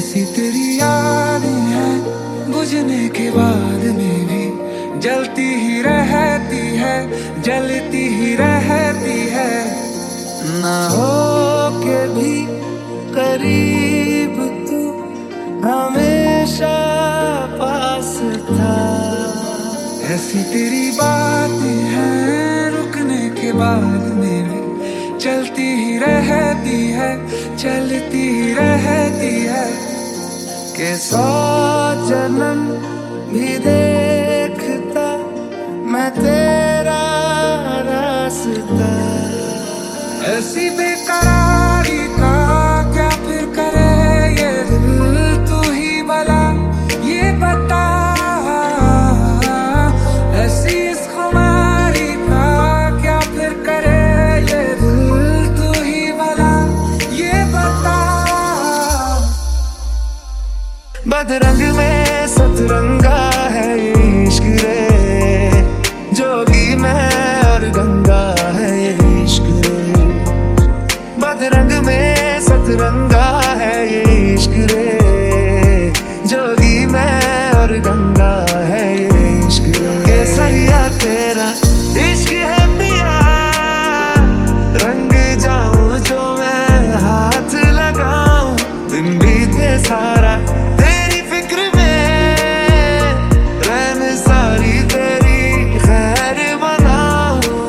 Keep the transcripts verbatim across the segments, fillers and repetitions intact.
ऐसी तेरी यादें हैं बुझने के बाद में भी जलती ही रहती है, जलती ही रहती है। ना हो के भी करीब तू हमेशा पास था। ऐसी तेरी बातें हैं रुकने के बाद में भी चलती ही रहती है, चलती ही रहती है। के सौ जन्म भी देखता मैं तेरा रास्ता। ऐसी बेकरारी का क्या फिर करे ये दिल, तू ही भला ये बता। ऐसी इस खुमारी का क्या फिर करे ये दिल, तू ही भला ये बता। बदरंग में सतरंगा है ये इश्क रे, जोगी में और गंगा है ये इश्क रे। बदरंग में सतरंगा है ये इश्क रे, जोगी में और गंगा है ये इश्क रे। केसरिया तेरा इश्क है पिया, रंग जाऊं जो मैं हाथ लगाऊं। दिन बीते सारा तेरी फिक्र में, रहन सारी तेरी खैर बनाऊं।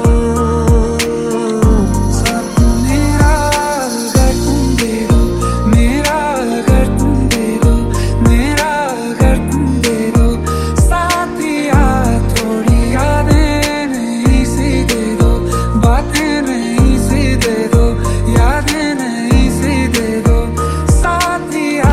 साथ मेरा अगर तुम दे दो, मेरा अगर तुम दे दो, मेरा अगर तुम दे दो। साथिया थोड़ी यादें नहीं सी दे दो, बातें नहीं सी दे दो, यादें नहीं सी दे दो। साथिया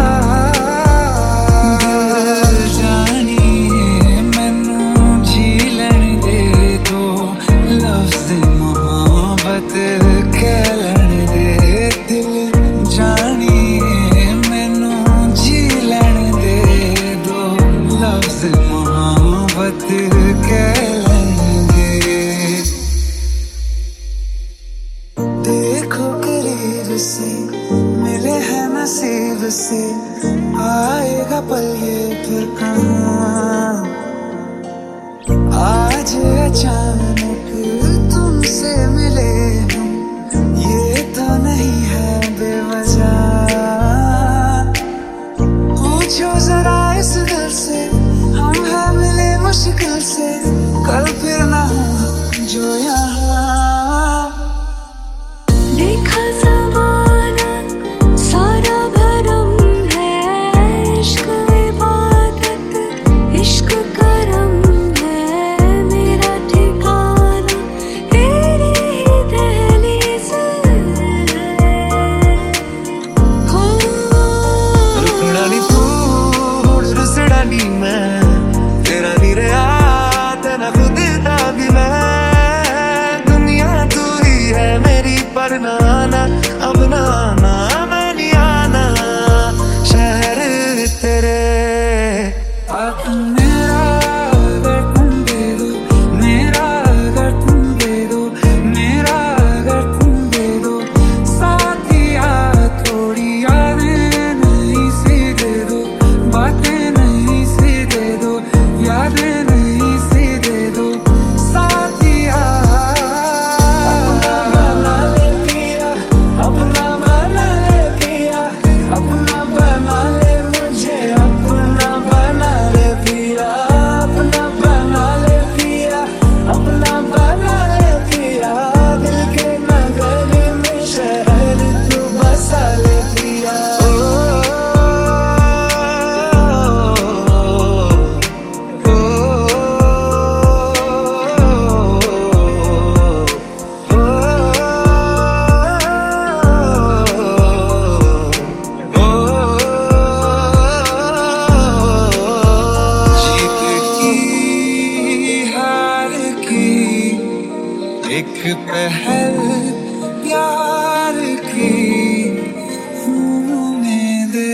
दिल जानिए मैनू झीलन दे दो, लफ्ज़ मोहब्बत कहलन दे। दिल जानिए मैनू झीलन दे दो, लफ्ज़ मोहब्बत कहलन दे। देखो करीब से मिले हैं नसीब से, आएगा पल ये फिर कहाँ। आज अचानक तुमसे मिले हम, ये तो नहीं है बेवजह। पूछो जरा इस दिल से, हम हैं मिले मुश्किल से, कल फिर ना हो जो यहाँ। देखा ज़माना सारा भरम है, इश्क इबादत इश्क करम है। मेरा ठिकाना तेरी ही दहलीज़ हो। रुकना नी तू हुण रुसड़ा नी मैं, तेरा नी रहा तेरा खुद दा भी मैं। दुनिया तू ही है मेरी पर ना आना, अब ना आना मैं नहीं आना शहर तेरे। अब मेरा अगर तुम दे दो, मेरा अगर तुम दे दो, मेरा अगर तुम दे दो। साथिया थोड़ी यादें नहीं सी दे दो, बातें नहीं सी दे दो, यादें नहीं सी दे दो। साथिया अपना बना ले पिया, अपना बना ले पिया, अपना बना ले मुझे, अपना बना ले पिया, अपना बना ले पिया, अपना बना ले पिया। दिल के नगर में शहर तू बसा ले पिया। ओ, ओ, जीत की हार की एक पहल प्यार की उम्मीदें।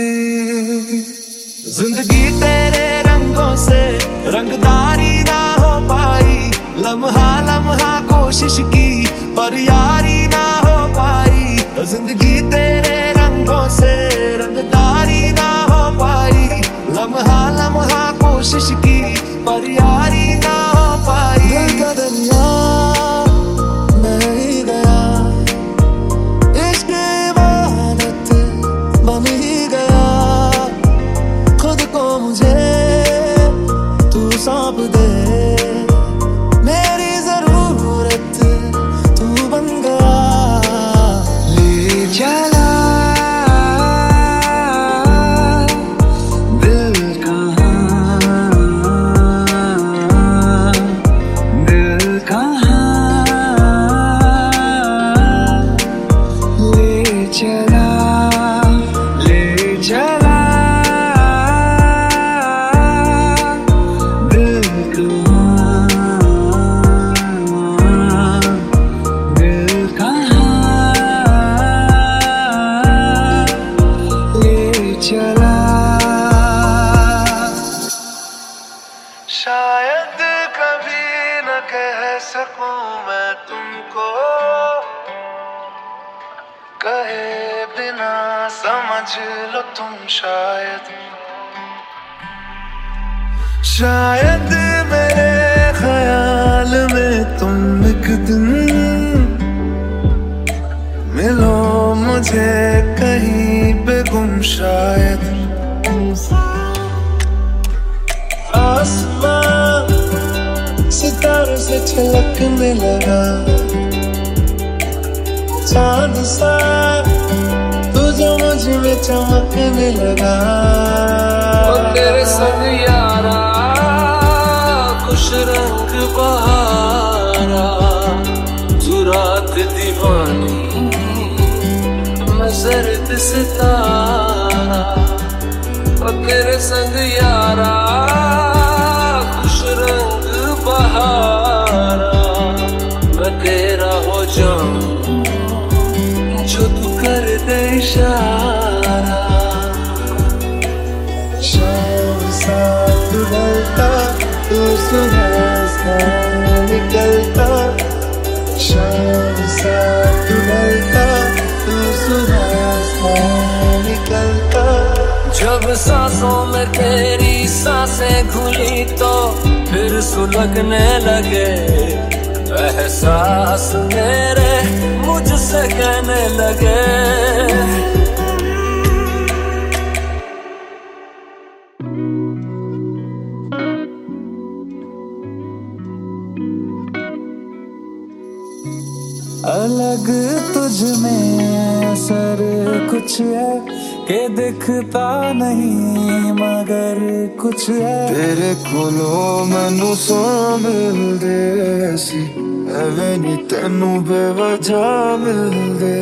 जिंदगी तेरे रंगों से रंगदारी ना हो पाई, लम्हा लम्हा कोशिश की पर यारी ना हो पाई। जिंदगी तेरे रंगों से रंगदारी ना हो कोशिश की पर यारी ना हो पाई। दिल का दरिया मैं ही गया, इश्क इबादत बन ही गया। खुद को मुझे तू सौंप दे, मेरी जरूरत तू बन गया। ले चला दिल कहाँ, दिल कहाँ, ले चला ले चला दिल कहाँ, दिल कहाँ ले चला। शायद कभी न कह सकूं मैं तुमको, कहे बिना समझ लो तुम शायद। शायद मेरे ख्याल में तुम एक दिन मिलो मुझे कहीं पे गुम शायद। आसमां सितारों से छलकने लगा, चांद सा तू जो मुझ में चमकने लगा। तेरे संग यारा खुश रंग बहारा, तू रात दीवानी मैं सर्द सितारा। तेरे संग यारा खुश रंग बहारा, मैं तेरा हो जाऊं जो तू कर दे इशारा। शाम सा तू ढलता, तू सुबह सा निकलता। शाम सा तू ढलता, तू सुबह सा निकलता। जब सांसों में तेरी सांसें घुली तो फिर सुलगने लगे एहसास मेरे मुझसे कहने लगे। अलग तुझ में असर कुछ है के दिखता नहीं मगर कुछ है। तेरे कोलों मैनू सौ मिलदे सी, एवें नी तैनू बेवजह मिलदे।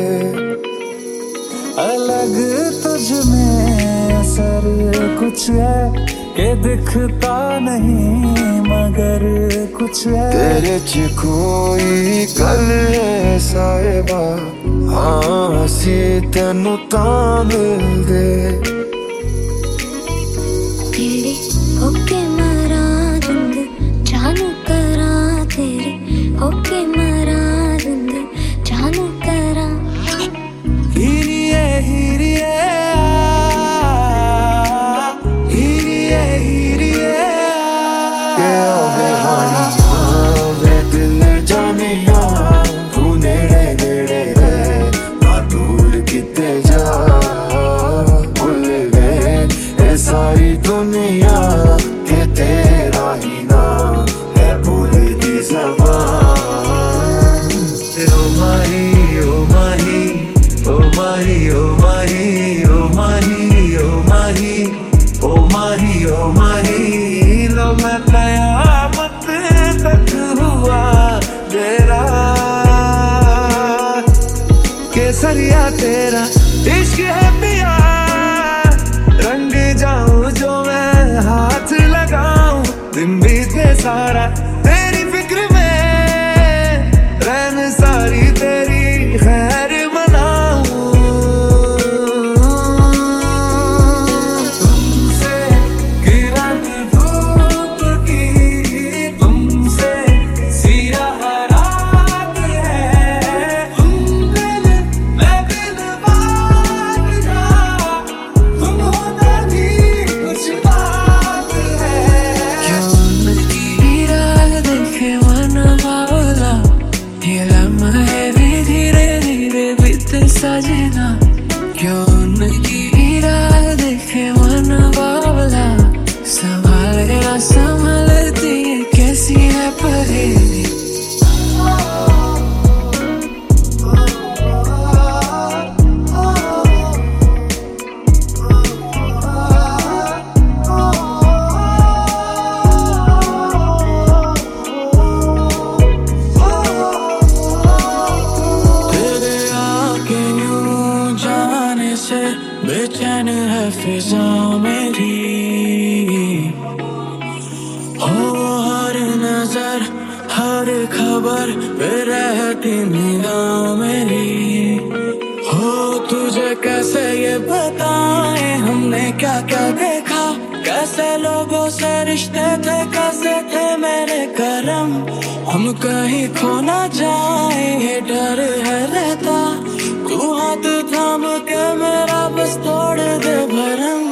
अलग तुझ में असर कुछ है के दिखता नहीं मगर कुछ है। तेरे च कोई गल है साहिबा, हाँ सी तेनू तां मिलदे। तेरे होके मरा जिंद जानू करा, तेरे होके मरा जिंद जानू करा। हीरिए हीरिए हीरिए हीरिए के आवे हानी आवे दिल जानिया। तू नेड़े नेड़े है ना दूर किते जा, भूल गए ये सारी दुनिया के तेरा ही नाम है भूल दी ज़बान। ओ माही ओ माही ओ माही ओ माही ओ माही ओ माही ओ माही ओ माही। लो मैं कयामत तक हुआ तेरा, केसरिया तेरा इश्क है पिया। रंग जाऊं जो मैं हाथ लगाऊं, दिन बीते सारा तेरी फिक्र में, रहन सारी तेरी खैर मनाऊं। तुमसे किरण धूप की, तुमसे सियाह रात है। तुम दिल मैं दिलवार फिजा मेरी हो हर नजर हर खबर पे रहती निगाह मेरी हो तुझे कैसे ये बताएं हमने क्या क्या देखा कैसे लोगों से रिश्ते थे कैसे थे मेरे करम हम कहीं खो ना जाए ये डर है रहता तू हाथ थाम के मेरा बस तोड़ दे भरम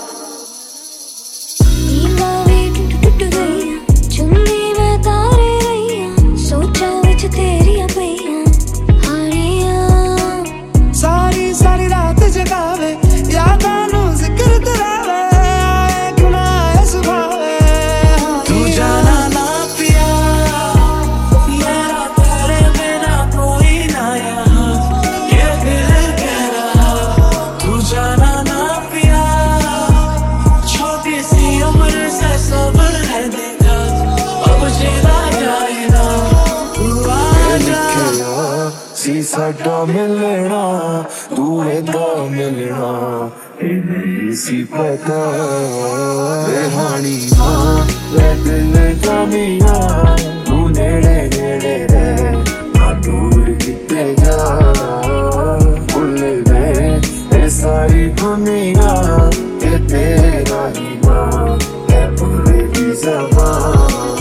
सारी सारी रात जगावे यादां नू जिक्र करावे आए गुना है सुभावे तू जाना ना पिया मेरा तेरे बिना कोई ना यहाँ ये दिल कह रहा तू जाना ना पिया छोटी सी उम्र से सब्र है देखा अब जीना जाए ना तू आ जा सी साडा मिलना तू एदा मिलना नहीं सी पता बेहानी मां वे दिल जामिया तू नेड़े नेड़े रह ना दूर किते जा भूल गए ये सारी दुनिया ये तेरा ही मां है भूल की ज़बान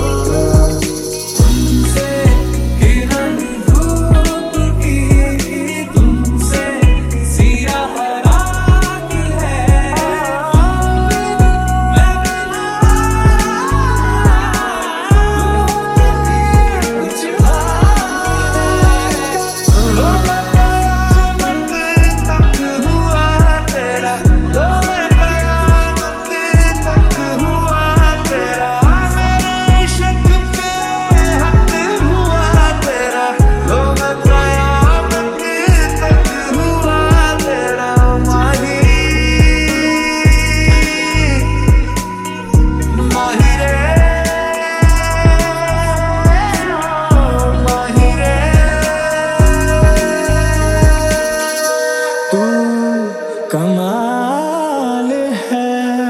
कमाल है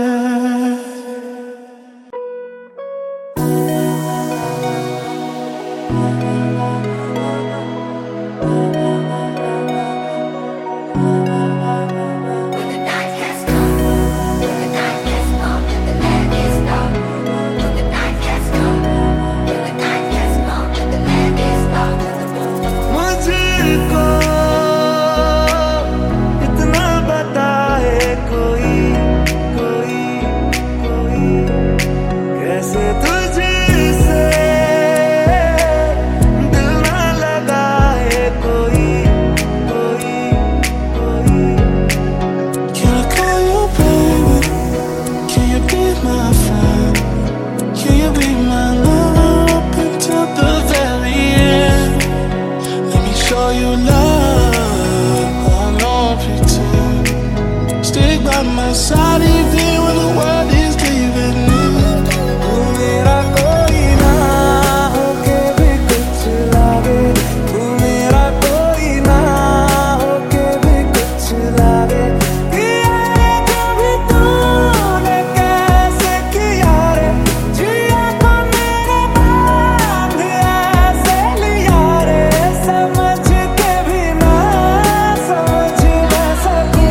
my side even when the world is giving in तू मेरा कोई ना होके भी कुछ लागे तू मेरा कोई ना होके भी कुछ लागे किया कभी तूने कैसे किया रे जिया को मेरे बांध ऐसे लिया रे समझ के भी ना समझ ना सकूं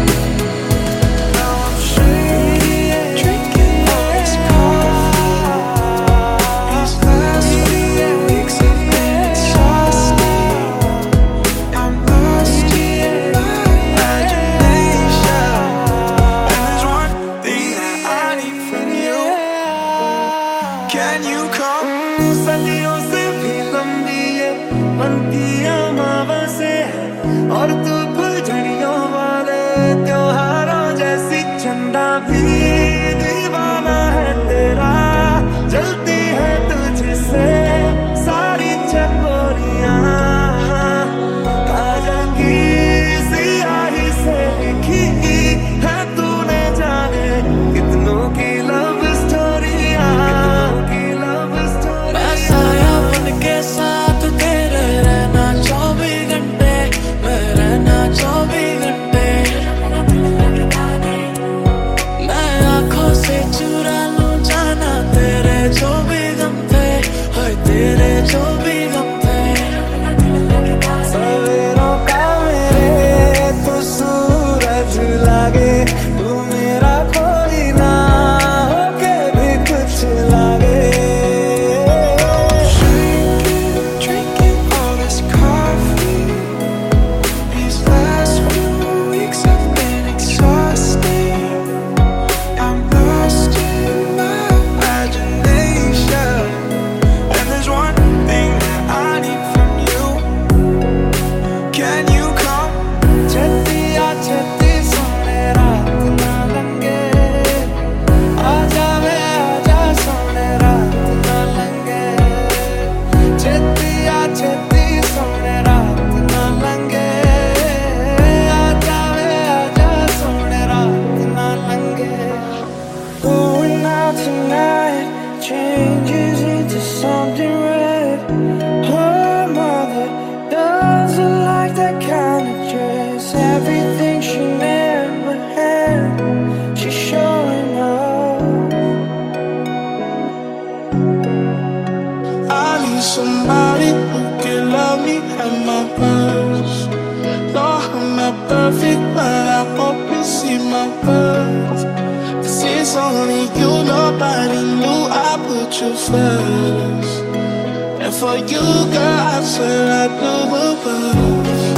Can you come? सदियों से भी लंबी ये बनती अमावस्या है और तू फुलझड़ियों वाले त्योहारों जैसी चंदा भी दीवाना है तेरा जलती है तुझसे सारी चकोरियां काजल की सियाही से लिखी है तूने जाने कितनों की लव स्टोरियां साया बन के साथ तेरे रहना चौबीस घंटे मैं रहना somebody who can love me at my worst. No, I'm not perfect, but I hope you see my worth. 'Cause it's only you, nobody knew I put you first. And for you, girl, I swear I do the worst.